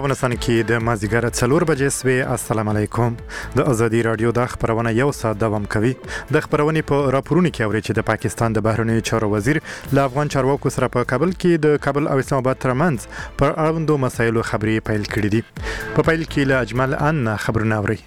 افغانستان کې د مازیګر 4 بجې سوي. السلام علیکم. د ازادي رادیو د خبرونه یو ساعت دوام کوي. د خبرونې په راپورونو کې اوري چې د پاکستان د بهرنیو چارو وزیر له افغان چارواکو سره په کابل کې د کابل او اسلام آباد ترمنځ پر اړوندو مسایلو خبرې پیل کړې دي. په پیل کې له اجمل ان خبرونه اوري.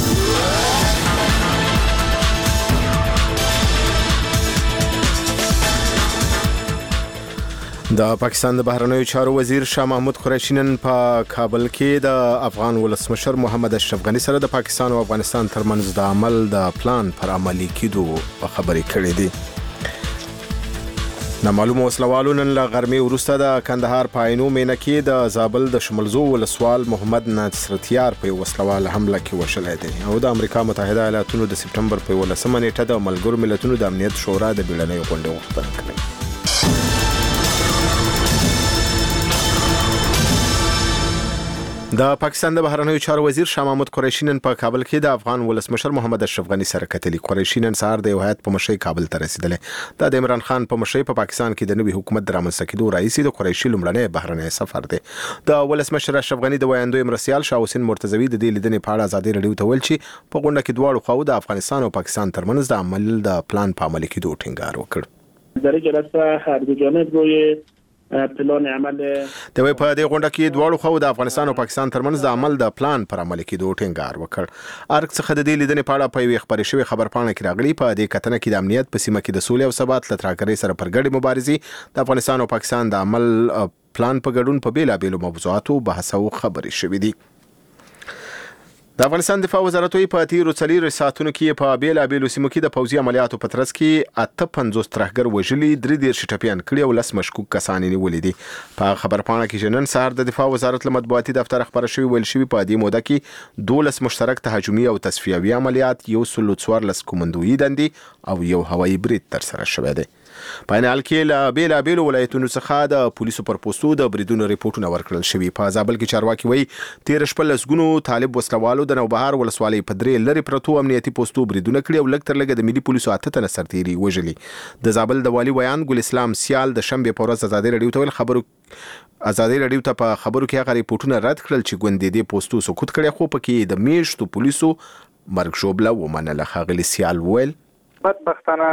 د پاکستان د بهرنیو چارو وزیر شاه محمود قریشي نن په کابل کې د افغان ولسمشر محمد اشرف غني سره د پاکستان او افغانستان ترمنځ د عمل د پلان پر عملي کېدو خبرې کړې دي. نامعلومه وسلوالو نن له غرمې وروسته د کندهار په عینو مینه کې د زابل د شملزو ولسوال محمد نصرتیار په وسلوال حمله کې وشلې دي او د امریکا متحده ایالاتونو د سپټمبر په 18 نیټه د ملګرو ملتونو د امنیت شورا د بیړنۍ غونډې غوښتنه کړې. د پاکستان د بهرنیو چارو وزیر شاه محمود قریشي نن په کابل کې د افغان ولسمشر محمد اشرف غني سره کتلي. قریشي نن سهار د یو هیئت په مشرۍ کابل ته رسیدلی. د عمران خان په مشرۍ په پاکستان کې د نوي حکومت د رامنځته کېدو رئیس د قریشي لومړنی بهرنی سفر دی. د ولسمشر اشرف غني د ویاندوی مرسیال شاه حسین مرتضوی د دې لیدنې په اړه ازادي رادیو ته ویل چې په غونډه کې دواړو خواو د افغانستان او پاکستان ترمنځ د عمل د پلان په عملي کېدو ټینګار وکړ. در جلسه هر دو جانب روی پلان عمل د وی په دې غونډه کې دواړو خو د افغانستان او پاکستان ترمنځ د عمل د پلان پر عمل کېدو ټینګار وکړ. ارګ څخه د دې لیدنې په اړه په یوه خبري شوی خبرپاڼه کې راغلی. په دې کتنه کې د امنیت په سیمه کې د سولې او ثبات لټراکري سره پر ګډې مبارزې د افغانستان او پاکستان د عمل پلان په ګډون په بیلابېلو موضوعاتو بحث او خبرې شوې دي. د افغانستان دفاع وزارت په تیرو 4 ساعتونو کې په بیلابېلو سیمو کې د پوځي عملیاتو په ترڅ کې 58 ترهګر وژلي، 3 ټپیان کړي او 10 مشکوک کسان نیولي دي. په خبرپاڼه کې نن سهار د دفاع وزارت له مطبوعاتي دفتر خبر شوی ویل شوی په دې موده کې 12 مشترک تهاجمي او تصفیوي عملیات، 114 کومندویي دندې او یو هوایي برید تر سره شوی دی. په حال کې له بیلابېلو ولایتونو څخه د پولیسو پر پوستو د بریدونو ریپورتونه ورکړل شوي. په زابل کې چارواکي وایي 13 لسګونو طالب وسلوالو د نوبهار ولسوالۍ په 3 لري پرتو امنیتي پوستو بریدونه کړي او لږ تر لږه د ملي پولیسو 8 تنه سرتیري وژلي. د زابل د والي ویان ګل اسلام سیال د شنبه په ورځ ازادي رادیو ته په خبرو کې هغه ریپورتونه رد کړل چې ګوندې د پوستو سقوط کړي، خو پکې د میشتو پولیسو مرګ شوبله ومنله. ښاغلي سیال ویل بدبختانه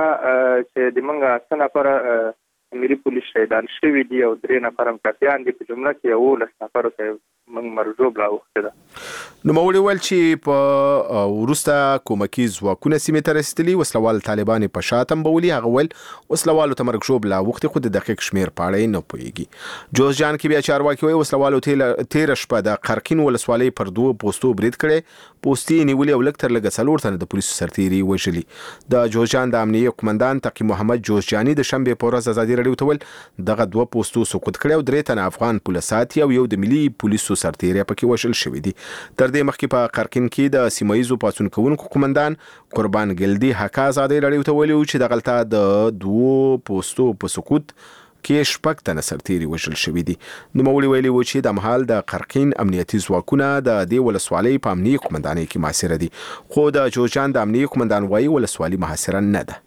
چې د منګه څه نفر ملي پولیس شهیدان شوي دي او 3 نفر هم ټپیان دي، په جمله کې 11 نفر ته موږ مرجوب راوخته ده. نو مولي ول چې په وروسته کومکی ځواکونه سیمې ته رسیدلي، وسلوال طالبان په شاتم بولي. هغه ول وسلوالو ته مرجوب لا وخت خو د دقیق شمیر پاړې نه پويږي. جوزجان کې بیا چارواکي وي وسلوالو 13 شپه د قرقین ولسوالۍ پر 2 پوستو برید کړي، پوستي نیولې او لږ تر لږه 4 تنه د پولیسو سرتیري وژلي. د جوزجان د امنیه قومندان تقی محمد جوزجانی د شنبه په ورځ ازادي رادیو ته ول دغه 2 پوستو سقوط کړي او 3 تنه افغان پولیسات او یو د ملي پولیسو سرتیري پکې وشل شوی دي. تر دې مخکې په قرقین کې د سیمایزو پاتون کوونکو قومندان قربان ګلدی حق ازادي رادیو ته ویلي چې د غلطه د 2 پوستو په سقوط کې 6 تنه سرتیري وشل شوی دي. نو مولي ویلي و چې د محل د قرقین امنیتي ځواکونه د دې ولسوالۍ په امنیتي قومندانۍ کې محاصره دي، خو د جوزجان د امنیتي قومندان وایي ولسوالۍ محاصره نه ده.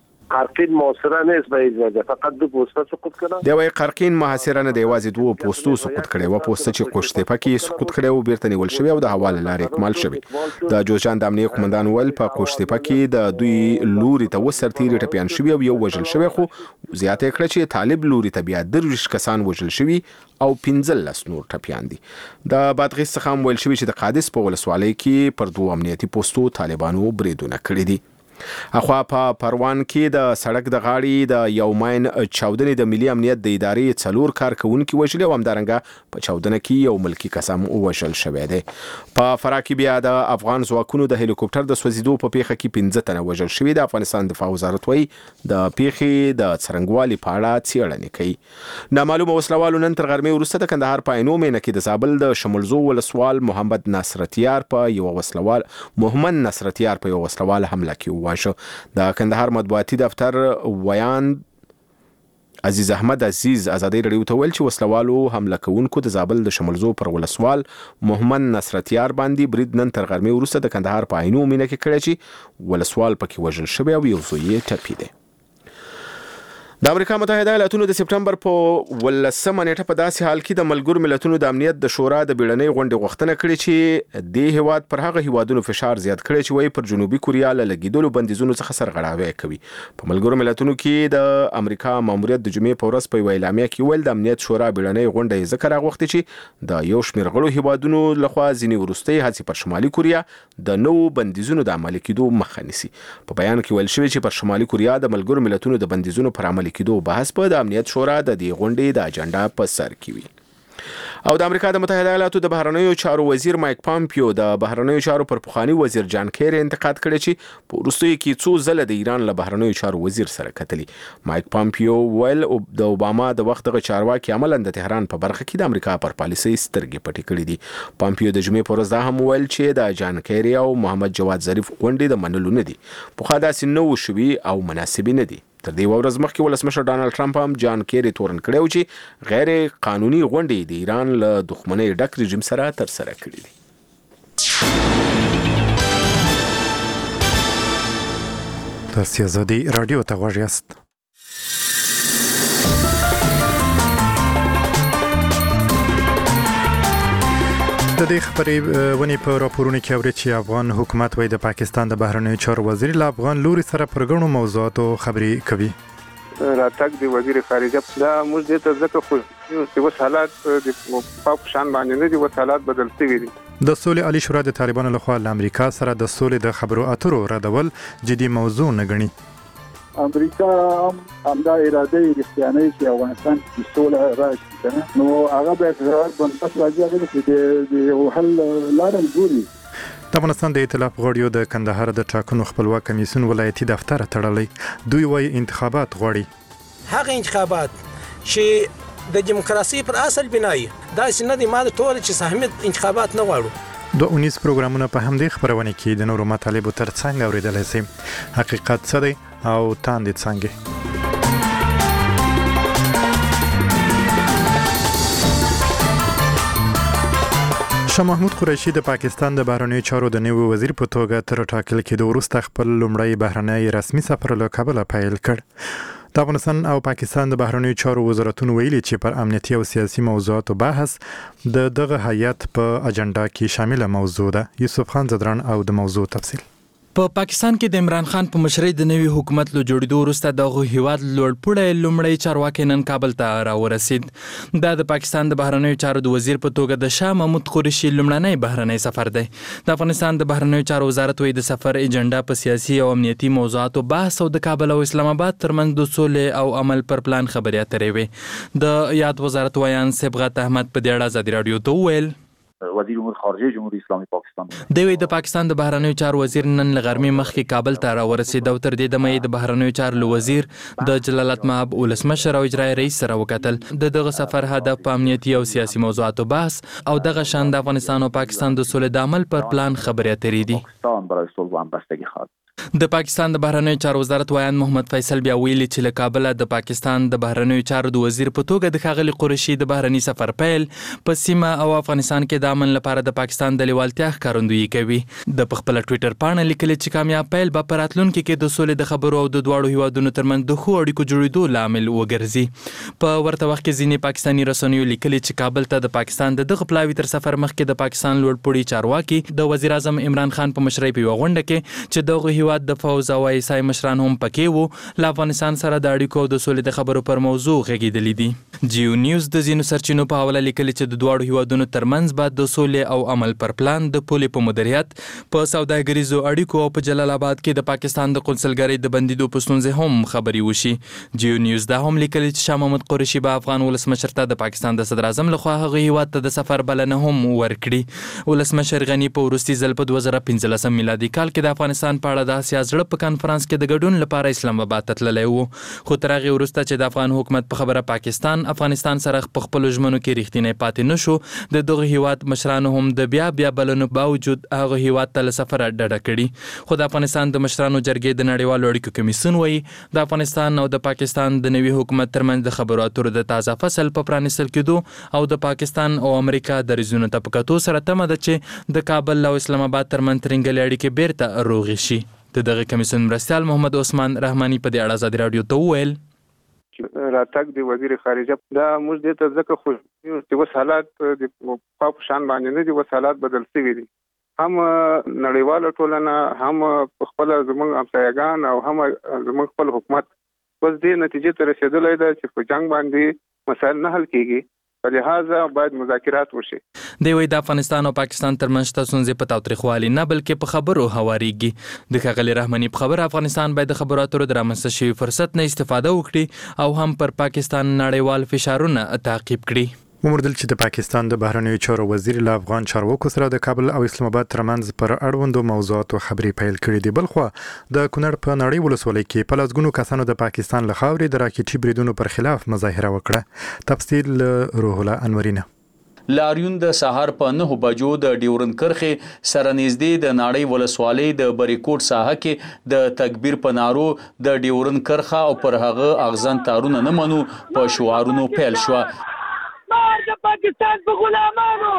قرقین محاصره نه است، فقط 2 پوسته سقوط کړه. دی وایي قرقین محاصره نه دی، یوازې 2 پوستو سقوط کړي و، پوسته چې قشتېپه کې سقوط کړي او بیرته نیول شوی او د حواله لارې اکمال شوی. د جوزجان د امنیتي قومندان ول په قشتېپه کې د دوی لوري ته وسرتیري ټپیان شوی او یو وژل شوی، خو زیاته کړه چې طالب لوري ته بیا 3 کسان وژل شوی او 15 نور ټپیان دي. د بادغیس څخه هم ویل شوی چې د قادس په ولسوالۍ کې پر 2 امنیتي پوستو طالبانو بریدونه کړي دي. اخوا په پروان کې د سړک د غاړې د یو ماین چاودنې د ملي امنیت د ادارې 4 کارکونکو وژلي او همدارنګه په چاودنه کې یو ملکی قسم وژل شوی دی. په فراه کې بیا د افغان ځواکونو د هلیکوپټر د سوځیدو په پیښه کې 15 تنه وژل شوي. د افغانستان دفاع وزارت وایي د پیښې د څرنګوالي په اړه څېړنې کوي. نامعلومه وسلوالو نن تر غرمې وروسته د کندهار په عینو مینه کې د زابل د شملزو ولسوال محمد نصرتیار په یو وسلوال حمله کې د کندهار مطبوعاتي دفتر ویان عزیز احمد عزیز ازادي رادیو ته ویل چې وسلوالو حمله کوونکو د زابل د شملزو پر ولسوال محمد نصرتیار باندې برید نن تر غرمې وروسته د کندهار په عینو مینه کې کړی چې ولسوال پکې وژل شوی او یو زوی یې ټپي دی. د امریکا متحده ایالاتونو د سپټمبر په 18 نیټه په داسې حال کې د ملګرو ملتونو د امنیت د شورا د بیړنۍ غونډې غوښتنه کړې چې د هیواد پر هغه هیوادونو فشار زیات کړي چې وایي پر جنوبي کوریا له لګیدلو بندیزونو څخه سرغړاوی کوي. په ملګرو ملتونو کې د امریکا ماموریت د جمعې په ورځ په اعلامیه کې ویل د امنیت شورا بیړنۍ غونډه ذکر غوښتي چې د یو شمېر غړو هیوادونو لخوا ځینې وروستۍ هڅې پر شمالي کوریا د نوو بندیزونو د عملي کېدو مخه نیسي. په بیان کې ویل شوی چې پر شمالي کوریا د ملګرو ملتونو د بندیزونو پر عملي کېدو بحث په د امنیت شورا د دې غونډې د اجنډا په سر کې وي. او د امریکا د متحده ایالاتو د بهرنیو چارو وزیر مایک پامپیو د بهرنیو چارو پر پخوانی وزیر جان کیری انتقاد کړی چې په وروستیو کې څو ځله د ایران له بهرنیو چارو وزیر سره کتلی. مایک پامپیو ویل د اوباما د وخت د چارواکي عملاً د تهران په برخه کې د امریکا پر پالیسۍ سترګې پټې کړې دي. پامپیو د جمعې په ورځ دا هم ویل چې د جان کیری او محمد جواد ظریف غونډې د منلو نه دي. پخوا داسې نه و شوي او مناسبې نه دي. تر دې ورځ مخکې ولسمشر ډانلډ ټرمپ هم جان کیری تورن کړی و چې غیر قانوني غونډې د ایران له دښمنۍ ډک رژیم سره ترسره کړې دي. تاسو آزادي رادیو ته غوږ یاست. د دې خبرې په راپورونو کې اوري چې افغان حکومت وايي د پاکستان د بهرنیو چارو وزیر له افغان لوري سره پر غونډو موضوعاتو خبرې کوي. راتګ د وزیر خارجه دا موږ دې ته ځکه خو چې وس حالات د پاک شان باندې نه دي، وس حالات بدل شوي دي. د سولې عالی شورا د طالبانو لخوا له امریکا سره د سولې د خبرو اترو ردول جدي موضوع نه ګڼي. امریکا هم دا اراده یې رښتیانه چې افغانستان کې سوله راشي، نو هغه به قرار بنسټ راځي چې د یو حل لارې ګوري. د افغانستان د ائتلاف غړیو د کندهار د ټاکنو خپلواک کمیسیون ولایتي دفتر تړلی. دوی وايي انتخابات غواړي. هغه انتخابات چې د دیموکراسي پر اصل بنای دا سند ماده ټول چې سهمیت انتخابات نه غواړو. 19 پروګرامونه په همدې خبرونه کې د نورو مطالبو ترڅنګ اوریدلای شئ. حقیقت څه دی او تاندې څنګه؟ شاه محمود قریشي د پاکستان د بهرنیو چارو د نوي وزیر په توګه تر ټاکل کېدو وروسته خپل لومړی بهرنی رسمي سفر له کابل پیل کړ. د افغانستان او پاکستان د بهرنیو چارو وزارتونو ویلي چې پر امنیتي او سیاسي موضوعاتو بحث د دغه هیئت په اجنډا کې شامل موضوع ده. یوسف خان زدران او د موضوع تفصیل. په پاکستان کې د عمران خان په مشرۍ د نوي حکومت له جوړېدو وروسته دغه هیواد لوړپوړی لومړی چارواکی نن کابل ته راورسید. دا د پاکستان د بهرنیو چارو د وزیر په توګه د شاه محمود قریشي لومړنی بهرنی سفر دی. د افغانستان د بهرنیو چارو وزارت وايي د سفر اجنډا په سیاسي او امنیتي موضوعاتو بحث او د کابل او اسلام آباد ترمنځ د سولې او عمل پر پلان خبرې اترې وي. د یاد وزارت ویان صبغت احمد په دې اړه آزادي رادیو ته وویل وزیر امور خارجه جمهوریت اسلامی پاکستان دوی د پاکستان د بهرنیو چارو وزیر نن لغرمې مخکې کابل ته راورسید او تر دې دمه د بهرنیو چارو وزیر د جلالت مآب ولسمشر او اجرایي رئیس سره وکتل. دغه سفر هدف په امنیتي او سیاسي موضوعاتو بحث او دغه شان د افغانستان او پاکستان د سولې د عمل پر پلان خبرې اترې دي. پاکستان برای صلح و همبستگی خواهد. د پاکستان د بهرنیو چارو وزارت ویان محمد فیصل بیا ویلي چې له کابل د پاکستان د بهرنیو چارو د وزیر په توګه د ښاغلي قریشي د بهرني سفر پیل په سیمه او افغانستان کې د امن لپاره د پاکستان د لیوالتیا ښکارندویي کوي. د خپل ټوئیټر پاڼه لیکلي چې کامیاب پیل به په راتلونکي کې د سولې د خبرو او د دواړو هیوادونو ترمنځ د ښو اړیکو جوړېدو لامل وګرځي. په ورته وخت کې ځینې پاکستاني رسنیو لیکلي چې کابل ته د پاکستان دغه پلاوي تر سفر مخکې د پاکستان لوړپوړي چارواکي د وزیر اعظم عمران خان په مشرۍ په یوه غونډه کې چې دغه هیواد د فوز او ایسای مشران هم پکې وو له افغانستان سره د اړیکو او د سولې د خبرو پر موضوع غږېدلي دي. جیو نیوز د ځینو سرچینو په حواله لیکلي چې د دواړو هیوادونو ترمنځ به د سولې او عمل پر پلان د پولې په مدیریت په سوداګریزو اړیکو او په جلال آباد کې د پاکستان د قونسلګرۍ د بندیدو په ستونزې هم خبرې وشي. جیو نیوز دا هم لیکلي چې شاه محمود قریشي به افغان ولسمشر ته د پاکستان د صدر اعظم لخوا هغه هیواد ته د سفر بلنه هم ورکړي. ولسمشر غني په وروستي ځل په 2015 میلادي کال کې د افغانستان په اړه د اسیا زړه په کانفرنس کې د ګډون لپاره اسلام آباد ته تللی و، خو تر هغې وروسته چې د افغان حکومت په خبره پاکستان افغانستان سره په خپلو ژمنو کې رښتینی پاتې نه شو، د دغه هیواد مشرانو هم د بیا بلنو باوجود هغه هیواد ته له سفره ډډه کړي. خو د افغانستان د مشرانو جرګې د نړیوالو اړیکو کمیسیون وایي د افغانستان او د پاکستان د نوي حکومت ترمنځ د خبرو اترو د تازه فصل په پرانیستل کېدو او د پاکستان او امریکا د دریځونو ته په کتو سره تمه ده چې د کابل او اسلام آباد ترمنځ ترنګلې اړیکې بیرته روغې شي. دغه کمیسیون مرستیال محمد عثمان رحماني په دې اړه آزادي رادیو ته وویل چې راتګ د وزیر خارجه دا موږ دې ته ځکه خو چې وس حالات د په شان باندې نه دي، وس حالات بدل شوي دي. هم نړیواله ټولنه، هم خپل زموږ همسایگان او هم زموږ خپل حکومت بس دې نتیجې ته رسیدلی ده چې په جنگ باندې مسایل نه حل کیږي، په لحاظه باید مذاکرات وشي. دی وایي د افغانستان او پاکستان ترمنځ ستونزې په تاوتریخوالي نه بلکې په خبرو هوارېږي. د ښاغلي رحماني په خبره افغانستان باید د خبرو اترو د رامنځته شوي فرصت نه استفاده وکړي او هم پر پاکستان نړیوال فشارونه تعقیب کړي. وموندل چې د پاکستان د بهرنیو چارو وزیر له افغان چارواکو سره د کابل او اسلام آباد ترمنځ پر اړوندو موضوعاتو خبرې پیل کړې دي. بلخوا د کونړ په نړۍ ولسوالۍ کې په لسګونو کسانو د پاکستان له خاورې د راکټي بریدونو پر خلاف مظاهره وکړه. تفصیل روح الله انورینه. لاریون د سهار په 9 بجو د ډیورن کرخه سره نږدې د ناړۍ ولسوالۍ د بریکوټ ساحه کې د تکبیر په نارو د ډیورن کرخه او پر هغه اغزن تارونه نه منو په شعارونو پیل شو. مار د پاکستان په غلامانو،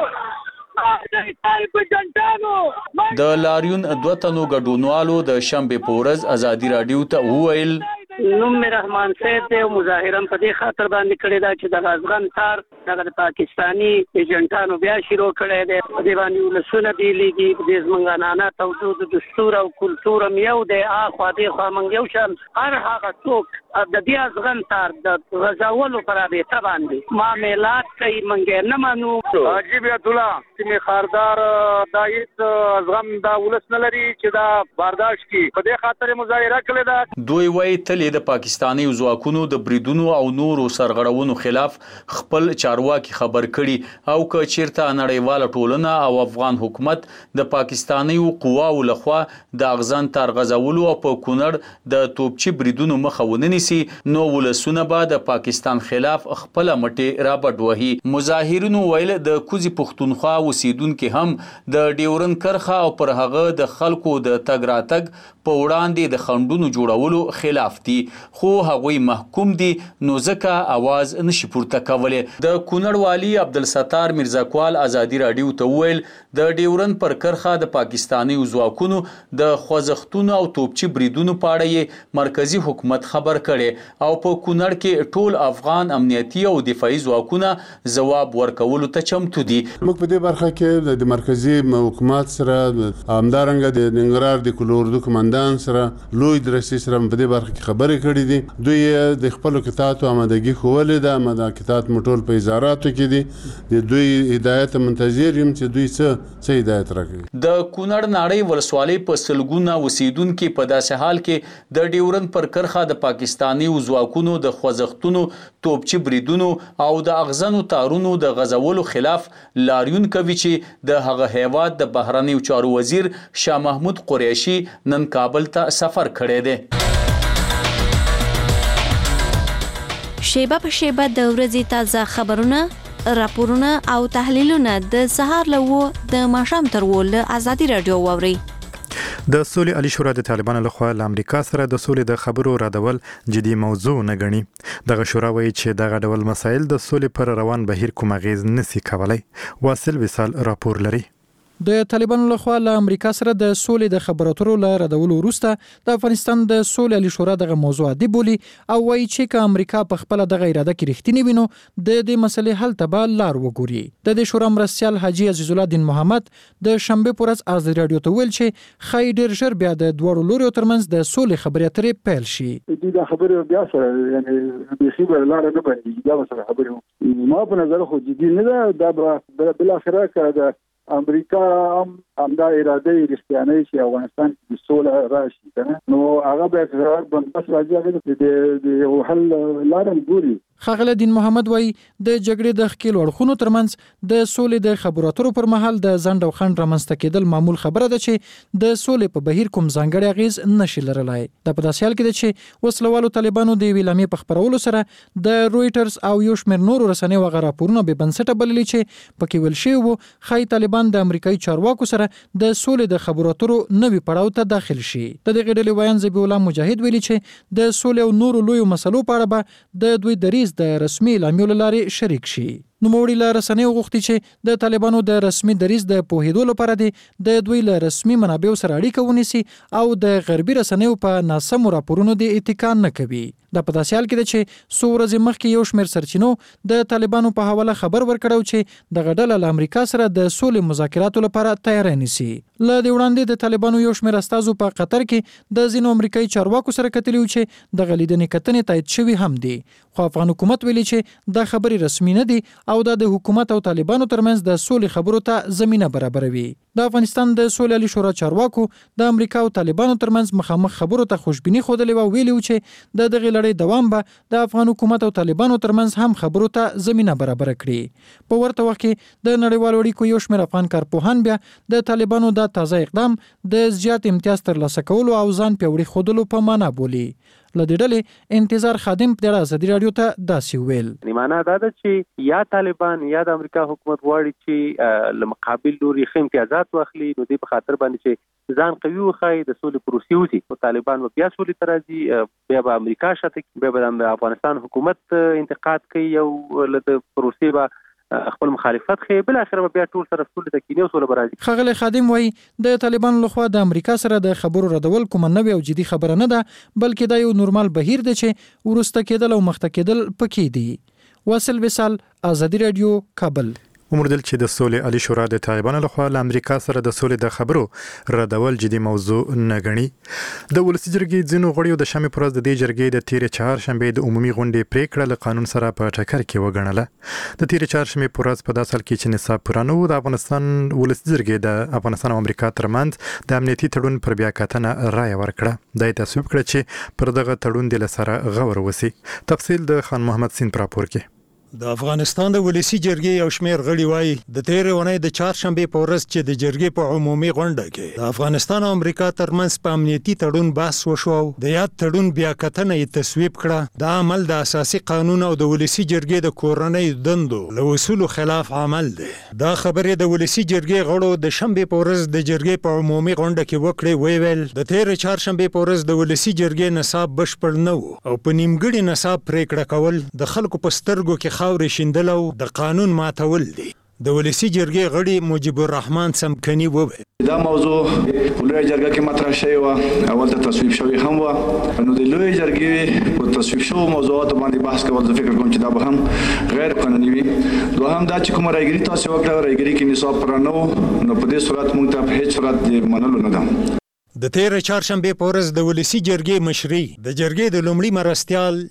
مار د ایټال په جنټانو. د لاریون دوه تنو ګډونوالو د شنبه په ورځ ازادي رادیو ته وویل نوم می رحمان صاحب دی، مظاهره په دې خاطر باندې کړی دا چې د افغان تار د پاکستانی ایجنټانو بیا شروع کړی دی. په دې باندې ولسونه بیلیږي، په دې زمونږ عنعنات او د دستور او کلتور هم یو دی، اخوا دې خوا موږ یو شان. هر هغه څوک د دې افغان تار د غزاولو پر رابطه باندې معاملات کوي، موږ نه منو. عجیب الله چې می خاردار دایت ازغم دا ولس نه لري چې دا برداشت کی، په دې خاطر مظاهره کړې ده. دوی وایي تل د پاکستانی ځواکونو د بریدونو او نورو سرغړونو خلاف خپل چارواکي خبر کړي او که چیرته نړیواله ټولنه او افغان حکومت د پاکستانی قواو لخوا د اغزن تار غزولو او په کونړ د توپچی بریدونو مخه ونیسي نو ولسونه به د پاکستان خلاف خپل مټي رابډ وهي. مظاهرونو ویل د کوزي پښتونخوا اوسیدونکو هم د ډیورن کرخه او پر هغه د خلکو د تګ راتګ په وړاندې د خندونو جوړولو خلاف دي، خو هغوی محکوم دي نو ځکه आवाज نشي پورته کولای. د کونړ والی عبدالستار میرزاکوال ازادي رادیو ته ویل د ډیورن پر کرخه د پاکستانی ځواکونو د خوځښتونو او توپچی بریدونو په اړه مرکزی حکومت خبر کړي او په کونړ کې ټول افغان امنیتي او دفاعي ځواکونه ځواب ورکولو ته چمتو دي. موږ په دې برخه کې د مرکزی حکومت سره همدارنګه د ننګرهار د کلوردو کمانډان سره لوی درسي سره په دې برخه کې خبرې کړې دي. دوی د خپل کتابو آمادګي خوولې ده، آماده کتاب مټول په وزارتو کې دي. د دوی هدایت منتظر یم چې دوی څه هدایت راکړي. د کونړ ناړۍ ولسوالۍ په سلګونه اوسیدونکو په داسې حال کې د ډیورن پر کرخه د پاکستانی ځواکونو د خوځښتونو توپچی بریدونو او د اغزنو تارونو د غزولو خلاف لاریون کوي چې د هغه هیواد د بهرنیو چارو وزیر شاه محمود قریشي نن کابل ته سفر کړی دی. شیبه په شیبه د ورځې تازه خبرونه، راپورونه او تحلیلونه د سهار له د ماښام تر له ازادي رادیو واوري. د سولې عالی شورا د طالبانو لخوا له امریکا سره د سولې د خبرو رادول جدي موضوع نه ګڼي. دغه شورا وایي چې دغه ډول مسایل د سولې پر روان بهیر کوم اغیز نشي کولای. واصل وصال راپور لري. د طالبانو لخوا له امریکا سره د سولې د خبرو اترو له ردولو وروسته د افغانستان د سولې عالی شورا دغه موضوع دی بولی او وایي چې که امریکا په خپل دغه اراده کې رښتینی وینو د دې مسلې حل ته به لار وګوري. د دې شورا مرستیال حاجی عزیز الله دین محمد د شنبه په ورځ ازادي رادیو ته ویل چې خای ډیر ژر بیا د دوړو لوري ترمنځ د سولې خبرې اترې پیل شي. دا خبره بیا سره یعنی د خبرې لار نه باندې دا سره خبره ما په نظر خو جدي نه ده. دا بل اخره کړه امریکا هم دا اراده رښتیانه چې افغانستان کې سوله راشي کنه نو هغه به قرار بندبس راځي د یو حل لارم ګوري. ښاغلی دین محمد وایي د جګړې د ښکیلو اړخونو ترمنځ د سولې د خبرو اترو پر مهال د ځنډ او خنډ رامنځته کېدل معمول خبره ده چې د سولې په بهیر کوم ځانګړی اغیز نشي لرلای. دا په داسې حال کې ده چې وسلوالو طالبانو د یوې اعلامیې په خپرولو سره د رویټرز او یو شمېر نورو رسنیو هغه راپورونه بې بنسټه بللي چې پکې ویل شوي وو ښایي طالبان د امریکایي چارواکو سره د سولې د خبرو اترو نوي پړاو ته داخل شي. د دغې ډلې ویان ذبیح الله مجاهد ویلي چې د سولې او نورو لویو مسلو په اړه به د دوی دریځ د رسمي اعلامیو له لارې شریک شي. نوموړي له رسنیو غوښتي چې د طالبانو د رسمي دریځ د پوهېدو لپاره د دوی له رسمي منابعو سره اړیکه ونیسي او د غربي رسنیو په ناسمو راپورونو د اتکا نه کوي. دا په داسې حال کې ده چې څو ورځې مخکې یو شمېر سرچینو د طالبانو په حواله خبر ورکړی چې دغه ډله له امریکا سره د سولې مذاکراتو لپاره تیاری نیسي. له دې وړاندې د طالبانو یو شمېر استازو په قطر کې د ځینو امریکایي چارواکو سره کتلي چې دغه لیدنې کتنې تایید شوي هم دي، خو افغان حکومت ویلي چې دا خبرې رسمي نه دي او دا د حکومت او طالبانو ترمنځ د سولې خبرو ته زمینه برابروي. د افغانستان د سولې عالي شورا چارواکو د امریکا او طالبانو ترمنځ مخامخ خبرو ته خوشبیني ښودلې او ویلي چې د دغه لړۍ دوام به د افغان حکومت او طالبانو ترمنځ هم خبرو ته زمینه برابر کړي. په ورته وخت کې د نړیوالو اړیکو یو شمېر افغان کارپوهان بیا د طالبانو د تازه اقدام د زیات امتیاز ترلاسه کولو او ځان پیاوړي ښودلو په معنا بولي. له دې ډلې انتظار خادم په ډېر ازادي رادیو ته داسې ویل. معنا دا ده چې یا طالبان یا د امریکا حکومت غواړي چې له مقابل لوري ښه امتیازات واخلي، نو دې په خاطر باندې چې ځان قوي وښایي د سولې پروسې وځي، نو طالبان به بیا سولې ته راځي، بیا به امریکا شاته بیا به د افغانستان حکومت انتقاد کوي او له د پروسې به خپل مخالفت خي، بل اخر بیا ټول سره سولې ته کینې او سولې برازي. خغل خادم وایي د طالبانو لخوا د امریکا سره د خبرو ردول کوم نوې او جدي خبره نه ده، بلکې دا یو نورمال بهیر دی چې ورسته کېدل او مخته کېدل پکې دي. واصل وصال، آزادي رادیو، کابل. ومردل چې د سولې عالي شورا د طالبانو لخوا له امریکا سره د سولې د خبرو ردول جدي موضوع نه ګڼي. د ولسي جرګې ځینو غړیو د شنبې پر ورځ د دې جرګې د تېرې چهارشنبې د عمومي غونډې پریکړه له قانون سره په ټکر کې وګڼله. د تېرې چهارشنبې پر ورځ په داسې حال کې چې نصاب پوره نه و، د افغانستان ولسي جرګې د افغانستان او امریکا ترمنځ د امنیتي تړون پر بیا کتنه رایه ورکړه. دا یې تصویب کړه چې پر دغه تړون د لسره غور وسی. تفصیل د خان محمد سین پر راپور کې. د افغانستان د ولسی جرګې یو شمېر غړي وایي د تېرې اونۍ د چهارشنبې په ورځ چې د جرګې په عمومي غونډه کې د افغانستان او امریکا ترمنځ په امنیتي تړون بحث وشو، د یاد تړون بیا کتنه یې تصویب کړه. دا عمل د اساسي قانون او د ولسی جرګې د کورنۍ دندو له اصولو خلاف عمل دی. دا خبرې د ولسی جرګې غړو د شنبې په ورځ د جرګې په عمومي غونډه کې وکړې. ویل د تېرې چهارشنبې په ورځ د ولسی جرګې نصاب بشپړ نه و او په نیمګړي نصاب پریکړه کول د خلکو په سترګو کې خاورې شیندلو د قانون ماتول دي. د ولسی جرګې غړي مجيب الرحمن سمکني وویل دا موضوع لوی جرګه کې مطرح شوی و، اول ته تصویب شوی هم و، نو د لوی جرګې په تصویب شو موضوعات باندې بحث کول زه فکر کوم چې دا به هم غیر قانوني وي. دوهم دا چې کوم رايګري تاسو وکړه، رايګري کې نصاب پر نه و، نو په دې صورت موږ ته په هیڅ صورت منلو نه ده. د تېرې چهارشنبې په ورځ د ولسی جرګې مشري د جرګې د لومړي مرستیال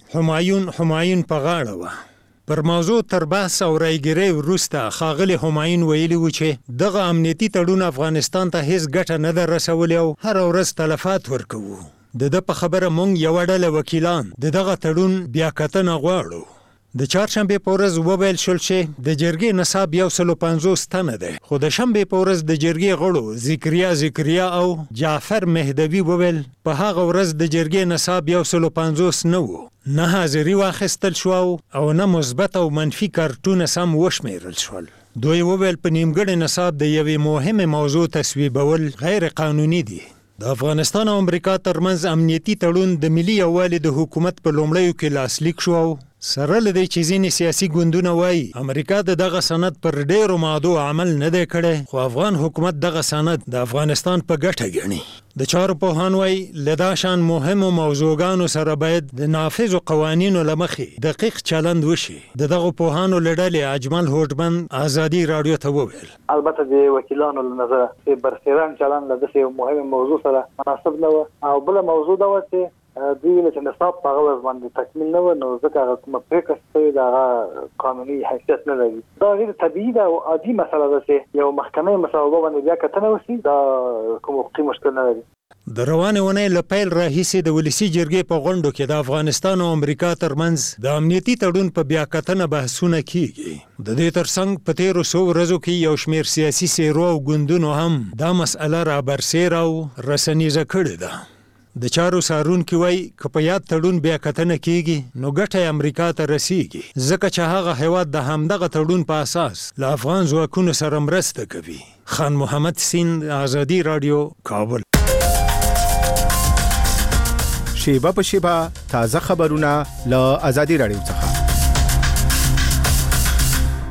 همایون په غاړه وه. پر موضوع تر بحث او رایګرۍ وروسته ښاغلي همایون ویلي و چې دغه امنیتي تړون افغانستان ته هیڅ ګټه نه ده رسولې او هره ورځ تلفات ورکوو. د ده په خبره موږ یوه ډله وکیلان د دغه تړون بیا کتنه غواړو. د چهارشنبې په ورځ وویل شول چې د جرګې نصاب 150 تنه دی، خو د شنبې په ورځ د جرګې غړو ذکریا او جعفر مهدوي وویل په هغه ورځ د جرګې نصاب 150 نه و، نه حاضري واخیستل شو او نه مثبت او منفي کارتونه سم وشمیرل شول. دوی وویل په نیمګړي نصاب د یوې مهمه موضوع تصویبول غیر قانوني دي. د افغانستان او امریکا ترمنځ امنیتي تړون د ملي یووالي د حکومت په لومړیو کې لاسلیک شو، سره له دې چې ځینې سیاسي ګوندونه وایي امریکا د دغه سند پر ډېرو مادو عمل نه دی کړی، خو افغان حکومت دغه سند د افغانستان په ګټه ګڼي. د چارو پوهان وایي له دا شان مهمو موضوعګانو سره باید د نافذو قوانینو له مخې دقیق چلند وشي. د دغو پوهانو له ډلې اجمل هوډمن آزادي رادیو ته وویل البته د وکیلانو له نظره چې برسېران چلند له داسې مهمې موضوع سره مناسب نه و، او بله موضوع دا وه چې دوی چې نصاب په هغه ورځ باندې تکمیل نه و، نو ځکه هغه کومه پرېکړه شوې ده هغه قانوني حیثیت نه لري. دا ډېر طبیعي ده او عادي مسله ده چې یو محکمې مسله باندې بیا کتنه وشي، دا کوم حقوقي مشکل نه لري. د روانې اونۍ له پیل راهیسې د ولسی جرګې په غونډو کې د افغانستان او امریکا ترمنځ د امنیتي تړون په بیا کتنه بحثونه کیږي. د دې ترڅنګ په تېرو څو ورځو کې یو شمېر سیاسي څېرو او ګوندونو هم دا مسئله رابرسېره او رسنیزه کړې ده. د چارو څارونکي وایي که په یاد تړون بیا کتنه کیږي نو ګټه امریکا ته رسیږي، ځکه چې هغه هیواد د همدغه تړون په اساس له افغان ځواکونو سره مرسته کوي. خان محمد سین، آزادي رادیو، کابل. شیبه په شیبه تازه خبرونه له آزادي رادیو څخه.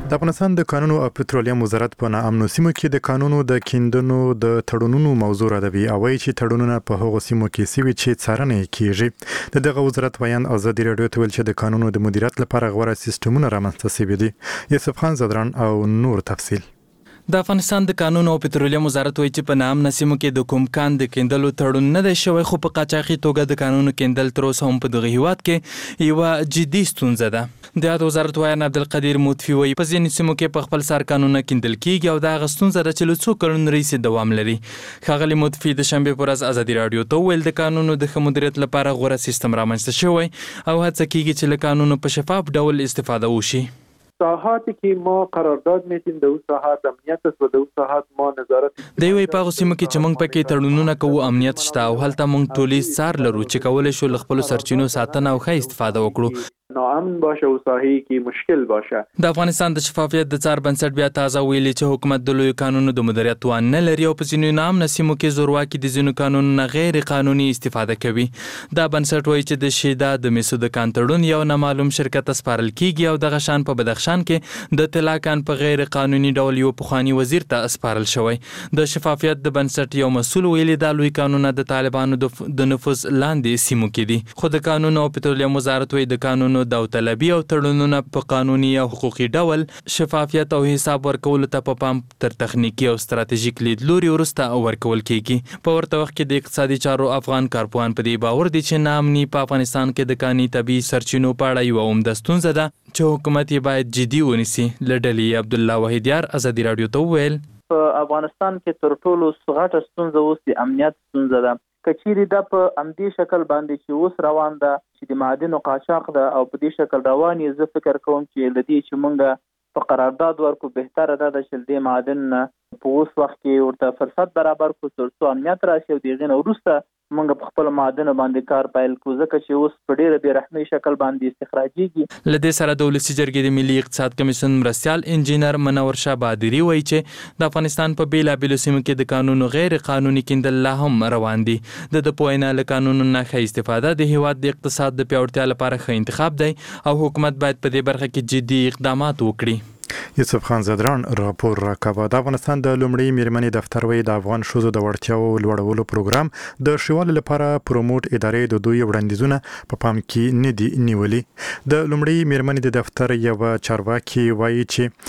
د افغانستان د کانونو او پټرولیم وزارت په ناامنو سیمو کې د کانونو د کیندنو د تړونونو موضوع راوي او وايي چې تړونونه په هغو سیمو کې سوي چې څارنه کیږي. دغه وزارت ویان ازادي راډیو ته ویل چې د کانونو د مدیریت لپاره غوړه سیستمونه رامنځته شوي دي. یوسف خان زدران او نور تفصیل. د افغانستان د کانونو او پټرولیم وزارت وایي چې په ناامنه سیمو کې د کوم کان د کیندلو تړون نه دی شوی، خو په قاچاقي توګه د کانونو کیندل تر اوسه هم په دغه هیواد کې یوه جدي ستونزه ده. د یاد وزارت وایي عبدالقدیر موتفي وایي په ځینې سیمو کې په خپل سر کانونه کیندل کیږي او دا هغه ستونزه ده چې له څو کلونو راهیسې دوام لري. ښاغلي موتفي د شنبې په ورځ ازادي راډیو ته وویل د کانونو د ښه مدیریت لپاره غوره سیستم رامنځته شوی او هڅه کیږي چې له کانونو په شفاف ډول استفاده وشي. ساحاتی که ما قرارداد میتیم در اون ساحات امنیت است و در اون ساحات ما نظارت دی وی په سیمو کې چې موږ پکې تړونونه کوو امنیت شته او هلته موږ ټولې څار لرو چې کولای شو له خپل سرچینو ساتنه او ښه استفاده وکړو. ناامن باشه او ساحې کې مشکل باشه. د افغانستان د شفافیت د څار بنسټ بیا تازه ویلي چې حکومت د لوی قانونو د مدیریت توان نه لري او په ځینو ناامنه سیمو کې زورواکي د ځینو قانونونو غیر قانوني استفاده کوي. دا بنسټ وایي چې د شیدا د میسو د کان تړون یو نامعلوم شرکت سپارل کیږي او دغه شان په بدخشان کې د طلا کان په غیر قانوني ډول یو پخوانی وزیر ته سپارل شوی. د شفافیت د بنسټ یو مسؤل ویلي دا لوی قانونونه د طالبانو د نفوذ لاندې سیمو کې دي، خو د قانونو او پټرولیم وزارت وایي د قانونو داوطلبي او تړونونه په قانوني او حقوقي ډول شفافیت او حساب ورکولو ته په پام تر تخنیکی او ستراتیژیک لیدلوري وروسته ورکول کیږي. په ورته وخت کې د اقتصادي چارو افغان کارپوهان په دې باور دي چې ناامني په افغانستان کې د کاني طبيعي سرچینو په اړه یوه عمده ستونزه ده چې حکومت یې باید جدي ونیسي. له ډلې عبدالله وحیدیار ازادي راډیو ته وویل په افغانستان کې تر ټولو غټه ستونزه اوس د امنیت ستونزه ده. کچيري د په امدي شکل باندې چې اوس روان ده چې د معادنو قاچاق ده او په دې شکل روان یې، زه فکر کوم چې لدی چې مونږ په قرارداد ورکو بهتره ده چې د معادن په اوس وخت کې ورته فرصت برابر کو تر څو امنیت راشي او دغه وروسته مونږ په خپل معادن باندې کار پیل کو، ځکه چې اوس په ډیره بې رحمي شکل باندې استخراجيږي. لدې سره د ولسی جرګې د ملي اقتصاد کمیسیون مرستيال انجینر منور شاه بادری وایي چې د افغانستان په بیلابیلو سیمو کې د قانونو غیر قانوني کیندل لا هم روان دي. د پوینه له قانونو نه ښه استفاده د هیواد د اقتصاد د پیاوړتیا لپاره ښه انتخاب دی او حکومت باید په دې برخه کې جدي اقدامات وکړي. یوسف خان زدران راپور راکاوه. د افغانستان د لومړي میرمنې دفتر وی د افغان ښځو د وړتیاو لوړولو پروګرام د شوال لپاره پروموټ ادارې د دوی وړاندیزونه په پام کې نه دي نیولي. د لومړي میرمنې د دفتر یو چارواکي وایي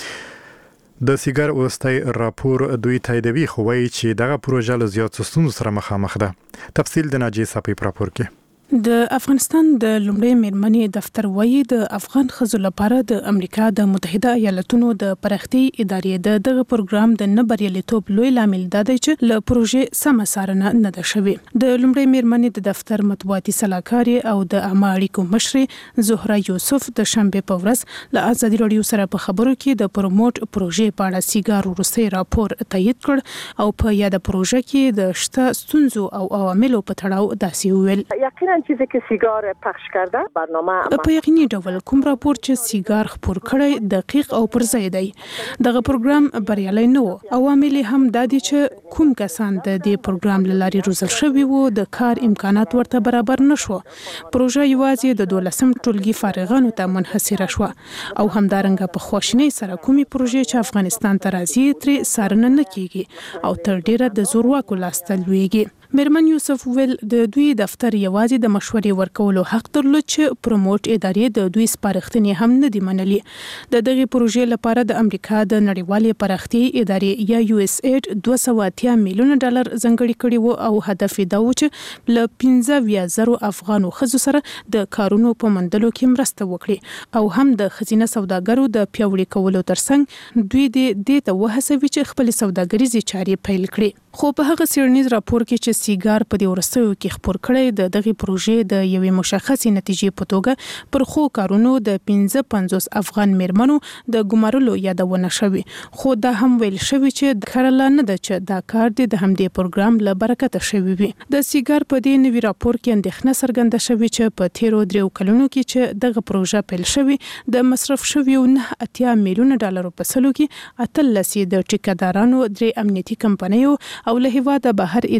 چې د سیګار اوستای راپور دوی تاییدوي، خو وایي چې دغه پروژه له زیات ستونزو سره مخامخ ده. تفصیل د ناجی صافی راپور کې. د افغانستان د لومړي میرمنې دفتر وایي د افغان ښځو لپاره د امریکا د متحده ایالاتونو د پرختي ادارې دغه پروګرام د نه بریالیتوب لوی لامل دی چې له پروژې سم څارنه نه ده شوې. د لومړي میرمنې د دفتر مطبوعاتي سلاکار او د عامه اړیکو مشر زهره یوسف د شنبې په ورځ له ازادي راډیو سره په خبرو کې د پروموټ پروژې په اړه سیګار وروستي راپور تایید کړ او په یاده پروژه کې د شته ستونزو او عواملو په تړاو داسې وویل. یقینا چیزی که سیگار پخش کرده برنامه په یقیني ډول کوم راپور چې سیګار خپور کړی دقیق او پر ځای دی. دغه پروګرام بریالي نه و. عوامل هم د دې چې کوم کسان د دې پروګرام لاري روزل شوی وو د کار امکانات ورته برابر نشو. پروژه یوازې د 12 ټولګي فارغانو ته منحصره شو او همدارنګه په خواشنۍ سره کومي پروژې چې افغانستان ته راځي تر سارنه نه کیږي او تر ډیره د زورواکو لاسته لویږي. میرمن یوسف ویل د دوی دفتر یوازې د مشورې ورکولو حق درلود چې پروموټ ادارې د دوی سپارښتنې هم نه دی منلي. د دغه پروژې لپاره د امریکا د نړیوالې پرختي ادارې یا USAID 280 میلیون ډالر ځانګړي کړي وو او هدف یې دا و چې له 15,000 افغانو ښځو سره د کارونو په موندلو کې مرسته وکړي او هم د ښځینه سوداګرو د پیاوړي کولو ترڅنګ دوی دې ته وهڅوي چې خپل سوداګریزي چارې پیل کړي. خو په هغه سیړنیز راپور کې چې سیګار په دې ورستیو کې خپور کړی د دغه پروژې د یوې مشخصې نتیجې په توګه پر خو کارونو د 55 افغان میرمنو د ګمارلو یادونه شوې، خو دا هم ویل شوی چې د خړل نه ده چې دا کار د همدې پروګرام له برکته شوی وي. د سیګار په دې نوي راپور کې اندېښنه څرګنده شوې چې په تیرو 3 کلونو کې چې دغه پروژه پیل شوی د مصرف شوی 9 میلیون ډالر په سلو کې 13 د ټیکدارانو 3 امنیتي کمپنیو او له هیواده بهر اداري چارو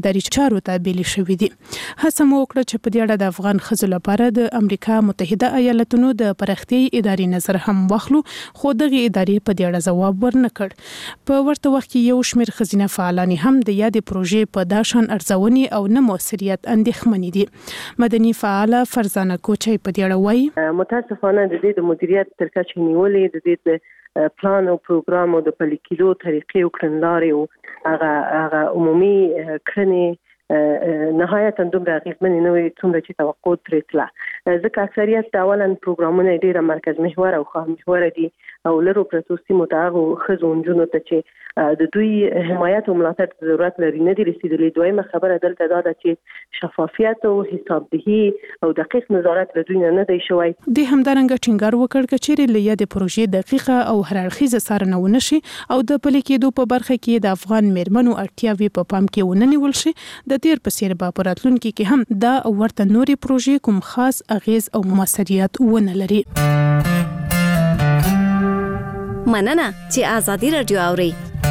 لارو ته بیل شوې دي. هڅه مو وکړه چې په دې اړه د افغان ښځو لپاره د امریکا متحده ایالاتونو د پراختیايي ادارې نظر هم واخلو، خو دغه ادارې په دې اړه ځواب ورنکړ. په ورته وخت کې یو شمېر ښځینه فعالان هم د یادې پروژې په داشان ارزونې او نه موثریت اندېښمنې دي. مدني فعاله فرزانه کوچی په دې اړه وایي متاسفانه د دې د مدیریت تر کچې نیولې د دې د پلان او پروګرام او د پلي کېدو طریقې او کړنلارې او هغه عمومي کړنې نهایتا دومره اغېزمنې نه وي څومره چې توقع ترې تله. ځکه اکثریت د اولا پروګرامونه ډېره مرکز محور او خواهان محور دي او لرو پرتو سیمو ته هغو ښځو نجونو ته چې د دوی حمایت او ملاتړ ضرورت لري نه دي رسېدلي. دویمه خبره دلته دا ده چې شفافیت او حسابدهي او دقیق نظارت له دوی نه دی شوی. د همدارنګه ټینګار وکړ چې چیرې له یادې پروژې دقیقه او هر اړخیزه څارنه ونه شي او د پلي کېدو په برخه کې د افغان میرمنو اړتیاوې په پام کې ونه نیول شي، د تیر په څیر به په راتلونکي کې هم دا ورته نورې پروژې کوم خاص اغیز او موثریت ونه لري. مننه چې آزادي رادیو اوري.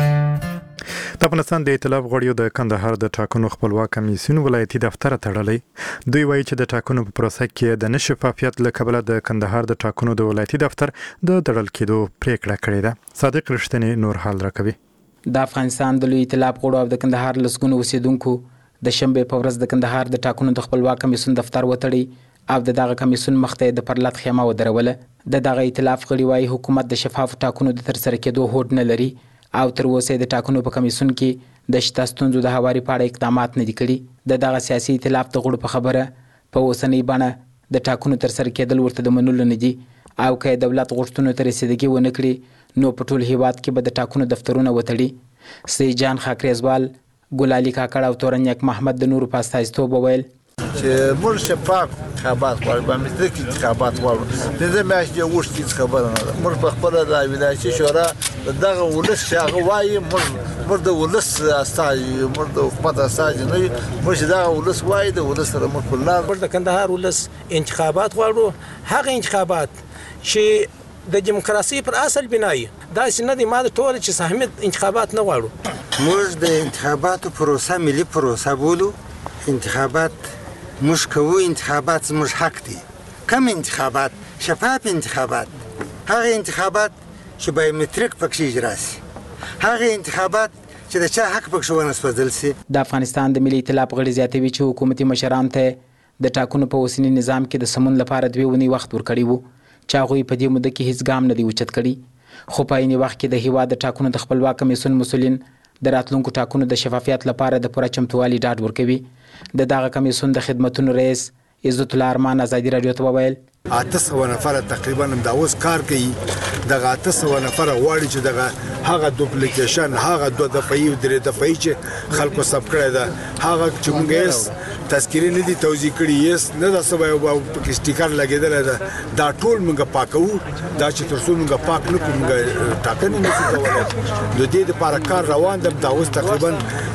د افغانستان د ائتلاف غړیو د کندهار د ټاکنو خپلواک کمیسیون ولایتي دفتر تړلی. دوی وایي چې د ټاکنو په پروسه کې د نشفافیت له کبله د کندهار د ټاکنو د ولایتي دفتر د تړل کېدو پریکړه کړې ده. صادق رښتینی نور حال راکوي. د افغانستان د لوی ائتلاف غړو او د کندهار لسګونو اوسیدونکو د شنبه په ورځ د کندهار د ټاکنو د خپلواک کمیسیون دفتر وتړي او دغه کمیسیون مخته د پرلط خیمه ودروله. دغه ائتلاف غړي وايي حکومت د شفاف ټاکنو د ترسره کېدو هوډ نه لري او تر اوسه د ټاکنو په کمیسیون کې د شته ستونزو د هواري په اړه اقدامات نه دي کړي. دغه سیاسي ائتلاف د غړو په خبره په اوسنۍ بڼه د ټاکنو ترسره کېدل ورته د منلو نه دي او که دولت غوښتنو ته رسیدګي ونه کړي نو په ټول هیواد کې به د ټاکنو دفترونه وتړي. سید جان خاکریزوال، ګلالي کاکړ او تورنیک محمد د نورو په استازیتوب وویل چې موږ شفاف انتخابات غواړو، په امریکا کې انتخابات غواړو. پنځه میاشتې وروسته هېڅ خبره نه ده. موږ په خپله د ولایتي شورا دغه ولس چې هغه وایي موږ د ولس استازي یو، موږ د حکومت استازي نه یو. موږ چې دغه ولس وایي د ولس سره موږ پر لار. موږ د کندهار ولس انتخابات غواړو، هغه انتخابات چې د دیموکراسي پر اصل بنایي. داسې نه دي ما د ټول چې سهمیت انتخابات نه غواړو. موږ د انتخاباتو پروسه ملي پروسه بولو. انتخابات موږ کوو، انتخابات زموږ حق دی. کم انتخابات؟ شفاف انتخابات. هغه انتخابات چې بایومتریک پکې اجرا شي، هغه انتخابات چې د چا حق پکې ونه سپارل شي. د افغانستان د ملي ائتلاف غړي زیاتوي چې حکومتي مشران ته د ټاکنو په اوسنی نظام کې د سمون لپاره 2 ونې وخت ورکړی وو چې هغوی په دې موده کې هیڅ ګام نه دی اوچت کړی. خو په عین وخت کې د هیواد د ټاکنو د خپلواک کمیسیون مسولین د راتلونکو ټاکنو د شفافیت لپاره د پوره چمتووالي ډاډ ورکوي. دغه کمیسیون د خدمتونو رئیس عزت الله ارمان آزادي رادیو ته وویل 800 نفر تقریبا د اوس کار کوي. دغه 800 نفر غواړي چې دغه هغه دوپلیکیشن، هغه 2 دفعې او 3 دفعې چې خلکو سب کړی ده، هغه چې موږ یې تذکیرې نه دي توزیع کړي، یې نه د سبا یو پکې سټیکر لګېدل ده. دا ټول موږ پاکو. دا چې تر څو موږ پاک نه کوو موږ ټاکنې نه شو کولای. د دې لپاره کار روان ده. دا اوس تقریبا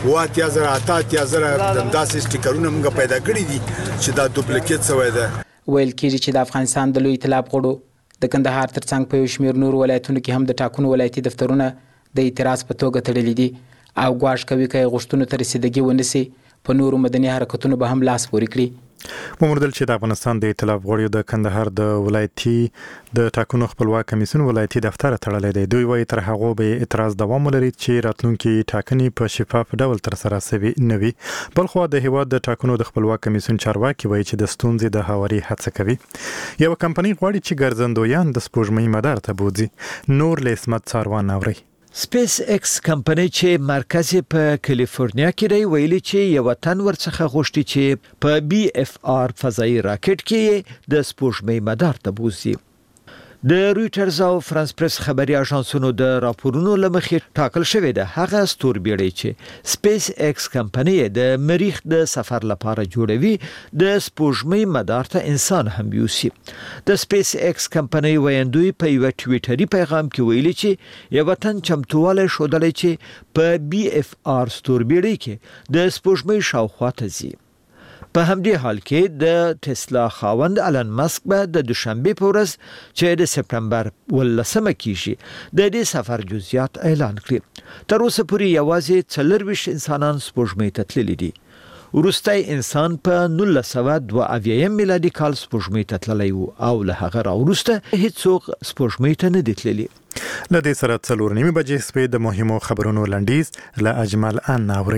8000 داسې سټیکرونه موږ پیدا کړي دي چې دا دوپلیکیټ شوی ده. ویل کېږي چې د افغانستان د لوی ائتلاف غړو د کندهار ترڅنګ په یو شمېر نور ولایتونو کې هم د ټاکنو ولایتي دفترونه د اعتراض په توګه تړلي دي او ګواښ کوي که غوښتنو ته رسیدګي ونه سي په نورو مدني حرکتونو به هم لاس پورې کړي. وموندل چې د افغانستان د ائتلاف غړیو د کندهار د ولایتي د ټاکنو خپلواک کمیسیون ولایتي دفتر تړلی دی. دوی وایي تر هغه به اعتراض دوام ولري چې راتلونکي ټاکنې په شفاف ډول ترسره شوي نه وي. بلخو د هیواد د ټاکنو د خپلواک کمیسیون چارواکي وایي چې د ستونزې د هواري هڅه کوي. یو کمپنۍ غواړي چې ګرځندویان د سپوږمۍ مدار ته بوځي. نور له اسمت څاروان اوري. سپیس ایکس کمپنۍ چې مرکز په کالیفورنیا کې دی ویلي چې یو تن ورڅخه غوښتي چې په بي اف آر فضایي راکټ کې د سپوږمۍ مدار ته بوځي. د رويټرز او فرانس پریس خبري اژانسونو د راپورونو لمخې ټاکل شوې ده هغه ستوربېړۍ چې سپیس ایکس کمپنۍ د مریخ د سفر لپاره جوړوي د سپوږمۍ مدار ته انسان هم یوسي. د سپیس ایکس کمپنۍ ویاندوی په یو ټویټري پیغام کې ویلي چې یو وطن چمتواله شودلې چې په بي اف آر ستوربېړۍ کې د سپوږمۍ شاوخوا ته ځي. په همدې حال کې د ټسلا خاوند آلن ماسک به د دوشنبه په ورځ چې د سپتمبر 18مه کېږي د دې سفر جزئیات اعلان کړي. تر اوسه پورې یوازې 24 انسانان سپوږمۍ ته تللي دي. وروستی انسان په 1902 میلادي کال سپوږمۍ ته تللی و او له هغه راوروسته هیڅوک سپوږمۍ ته نه دي تللي. له دې سره 4:30 بجې سپې د مهمو خبرونو لنډیز له اجمل ان اوري.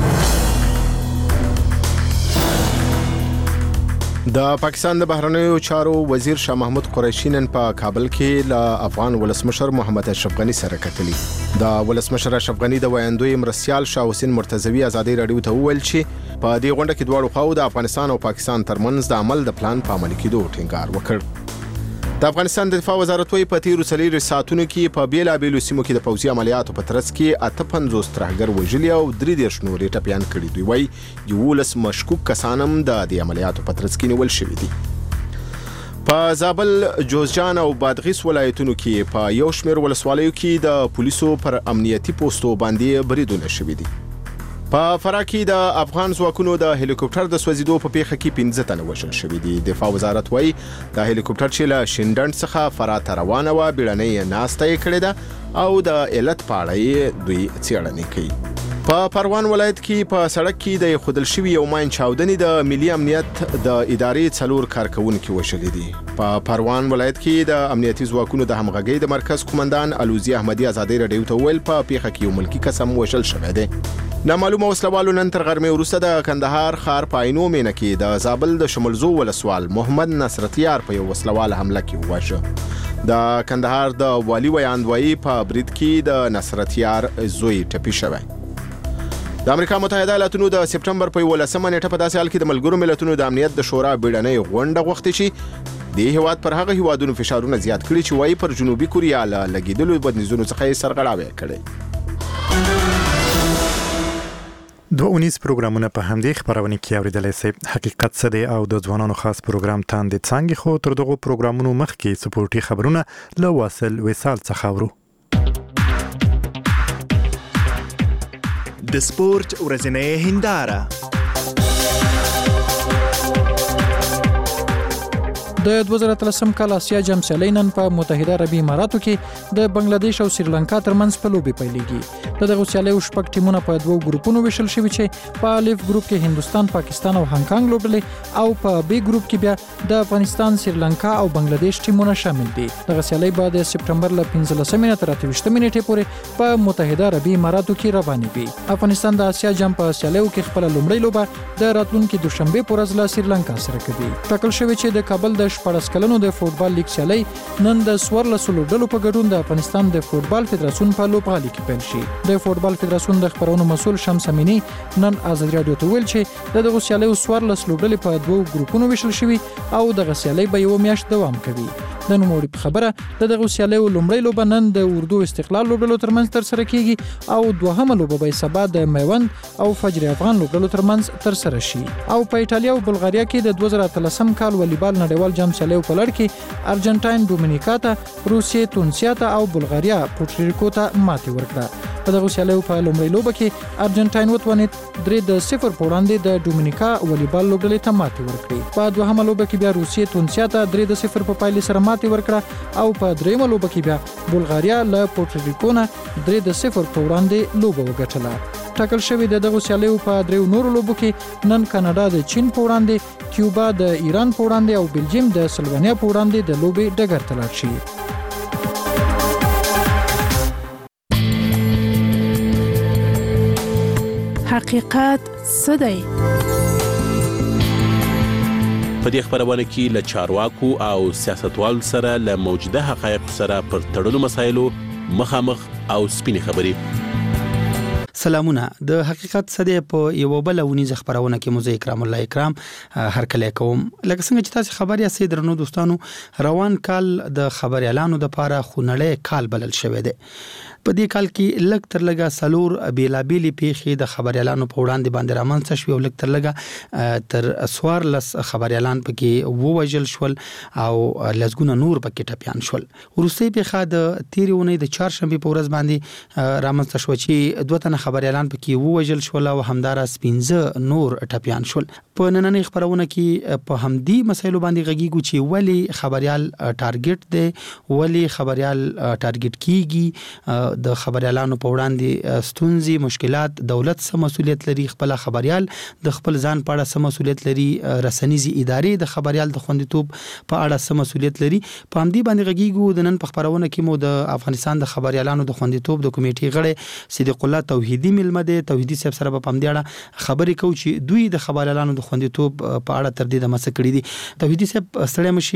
د پاکستان د بهرنیو چارو وزیر شاه محمود قریشي نن په کابل کې له افغان ولسمشر محمد اشرف غني سره کتلي. د ولسمشر اشرف غني د ویاندوی مرستیال شاه حسین مرتضوی ازادي رادیو ته وویل چې په دې غونډه کې دواړو خواو د افغانستان او پاکستان ترمنځ د عمل د پلان په عملي کېدو ټینګار وکړ. د افغانستان د دفاع وزارت وایي په تیرو 4 ساعتونو کې په بیلابېلو سیمو کې د پوځي عملیاتو په ترڅ کې 58 ترهګر وژلي او 3 نور ټپیان کړي. دوی وایي 11 مشکوک کسان هم د دې عملیاتو په ترڅ کې نیول شوي دي. په زابل، جوزجان او بادغیس ولایتونو کې په یو شمېر ولسوالیو کې د پولیسو پر امنیتي پوسټو باندې بریدونه شوي دي. په فراه کې د افغان ځواکونو د هلیکوپټر د سوځېدو په پیښه کې 15 تنه وژل شوي دي. دفاع وزارت وایي د هلیکوپټر چې له شینډنډ څخه فراه ته روانه وه بیړنۍ ناسته یې کړې ده او د علت په اړه یې دوی څېړنې کوي. په پروان ولایت کې په سړک کې د خودل شوي یو ماین چاودنې د ملي امنیت د ادارې 4 کارکونکي وژلي دي. په پروان ولایت کې د امنیتي ځواکونو د همغږۍ د مرکز قومندان الوزي احمدي ازادي رادیو ته ویل په پیښه کې یو ملکی قسم وژل شوی دی. نامعلومه وسلوالو نن تر غرمې وروسته د کندهار ښار په عینو مینه کې د زابل د شمولزو ولسوال محمد نصرتیار په یو وسلوال حمله کې وواژه. د کندهار د والي ویاندوی په برید کې د نصرتیار زوی ټپي شوی. د امریکا متحده ایالاتونو د سپټمبر په 11مه نیټه په داسې حال کې د ملګرو ملتونو د امنیت د شورا بیړنۍ غونډه غوښتي چې د هیواد پر هغه هیوادونو فشارونه زیات کړي چې وایي پر جنوبي کوریا له لګیدلو بندیزونو څخه یې سرغړاوی کړي. 2 پروګرامونه په همدې خبرونه کې اوریدلای شئ. حقیقت څه دی او د ځوانانو خاص پروګرام تاندې څنګه خو تر دغه پروګرامونو مخکې سپورتي خبرونه له واصل وصال څخه اورو. د سپورت ورځنۍ هنداره. د 2013 کال آسیا جام سیالۍ نن په متحده عربي اماراتو کې د بنگلاديش او سریلانکا ترمنځ په لوبي پیلېږي. دغه سیالۍ شپږ ټیمونه په 2 ګروپونو ویشل شوي چې په الف ګروپ کې هندستان، پاکستان او هانګ کانګ لوبلې او په بي ګروپ کې بیا د افغانستان، سریلانکا او بنگلاديش ټیمونه شامل دي. دغه سیالۍ به د سپټمبر ل 15 تر 28 نیټې پورې په متحده عربي اماراتو کې روانې وي. افغانستان د آسیا جام په سیالیو کې خپل لومړی لوبه د راتلونکي دوشنبه په ورځ له سریلانکا سره کوي. ټاکل شوی چې د کابل د 14 کلنو د فوټبال لیګ سیالۍ نن د 14 لوبډلو په ګډون د افغانستان د فوټبال فدراسیون په لوبغالي کې پیل شي. د فوټبال فدراسیون د خبرونو مسؤل شمس امینی نن آزاد رادیو ته ویل چې دغه سیالیو 14 لوبډلې په 2 ګروپونو ویشل شوي او دغه سیالۍ به یو میاشت دوام کوي. د نوموړي په خبره دغه سیالیو لومړی لوبه نن د اردو استقلال لوبډلو ترمنځ تر سره کیږي او دوهمه لوبه به سبا د میوند او فجر افغان لوبډلو ترمنځ تر سره شي. او په ایټالیا او بلغاریا کې د 2013 کال والیبال نړیوال جام سیالیو په لړ کې ارجنټاین دومینیکا ته، روسیې تونسیا ته او بلغاریا پورټریکو ته ماتې ورکړه. په دغه سیالیو په لومړی لوبه کې ارجنټاین وتوانید 3-0 په وړاندې د دومینیکا والیبال لوبډلې ته ماتې ورکړي. په دوهمه لوبه کې بیا روسیې تونسیا ته 3-0 په پایلې سره ماتې ورکړه او په دریمه لوبه کې بیا بلغاریا له پورټریکو نه 3-0 په وړاندې لوبه وګټله. ټاکل شوی د دغه سیالیو په 3 نورو لوبو کې نن کاناډا د چین په وړاندې، کیوبا د ایران په وړاندې او بلجیم د سلوونیا په وړاندې د لوبې ډګر ته لاړ شي. حقیقت څه دی؟ په دې خبرونه کې له چارواکو او سیاستوالو سره له موجوده حقایقو سره پر تړلو مسایلو مخامخ او سپینې خبرې. سلامونه. د حقیقت صدې په یو بل ونیزه خبرونه کې مو اکرام الله اکرام هر کله کوم. لکه څنګه چې تاسو خبري اسې درنو دوستانو، روان کال د خبر اعلانو د پاره خونړې کال بلل شوې ده. په دې کال کې لک تر لګه سلور بیلابیلی پیښې د خبر اعلانو په وړاندې باندې رامنځته شوې او لک تر لګه تر اسوار لس خبر اعلان پکې ووجل شول او لزګونه نور پکې ټپيان شول. ورسته په خاطر د تیرونې د چهارشنبه په ورځ باندې رامنځته شو چې دوه تنه خبريالان پکې ووجل شول او همدارس 15 نور ټپيان شول. په نننۍ خبرونه کې په همدي مسایلو باندې غږیږو چې ولی خبريال ټارګټ دی، ولی خبريال ټارګټ کیږي، د خبريالانو په وړاندې ستونزې مشکلات دولت سم مسولیت لري، خپل خبريال د خپل ځان په اړه سم مسولیت لري، رسنیزي ادارې د خبريال د خوندیتوب په اړه سم مسولیت لري. په همدي باندې غږیږو. د نن په خبرونه کې مو د افغانستان د خبريالانو د خوندیتوب د کمیټې غړي صدیق الله توحیدی ملمه دي. توحیدی صاحب سره په همدې اړه خبرې کوي چې دوی د خبريالانو د خوندیتوب په اړه تر دې د مسکړې دي. توحیدی صاحب ستړي مشي